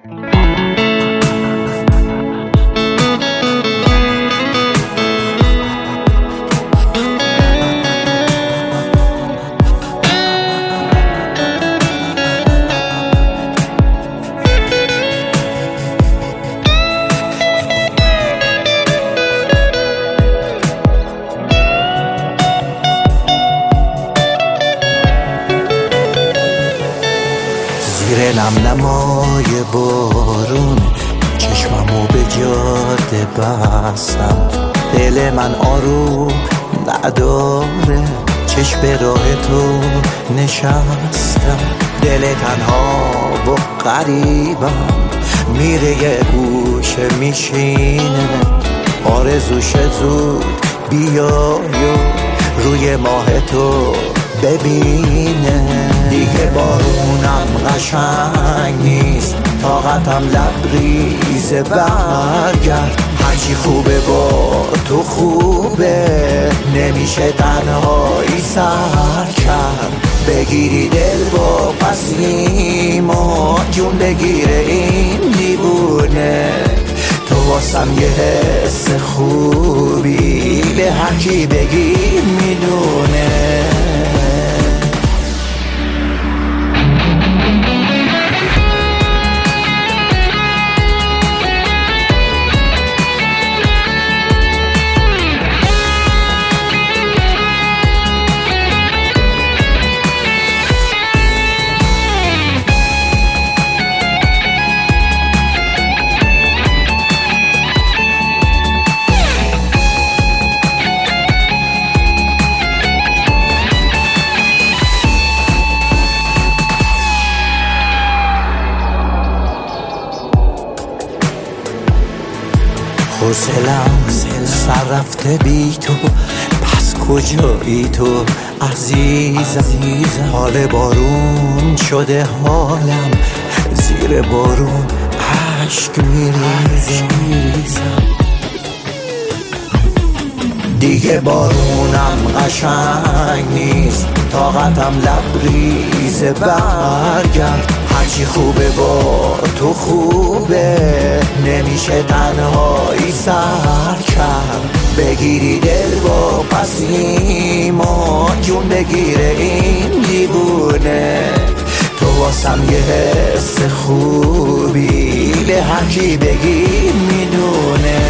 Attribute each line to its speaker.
Speaker 1: زیر نمنمای بارون چشممو به جاده بستم، دل من آروم نداره، چشم به راه تو نشستم. دل تنها و غریبم میره یه گوشه میشینه، آرزوش زود بیای و روی ماه تو ببینه. دیگه بارونم قشنگ نیست، طاقتم لبریز برگرد. هرچی خوبه با تو خوبه، نمیشه تنهایی سر کرد. بگیری دل با پسیما جون بگیره این دیوونه. تو واسم یه حس خوبی، به هر کی بگی میدونه. حوصله‌ام سر رفته بی تو، پس کجایی تو عزیزم؟ حال بارون شده حالم، زیر بارون عشق میریزم. دیگه بارونم قشنگ نیست، طاقتم لبریز برگرد. هرچی خوبه با تو خوبه، نمیشه تنهایی سر کرد. بگیری دل با پسیما جون بگیره این دیوونه. تو واسم یه حس خوبی، به هر کی بگی میدونه.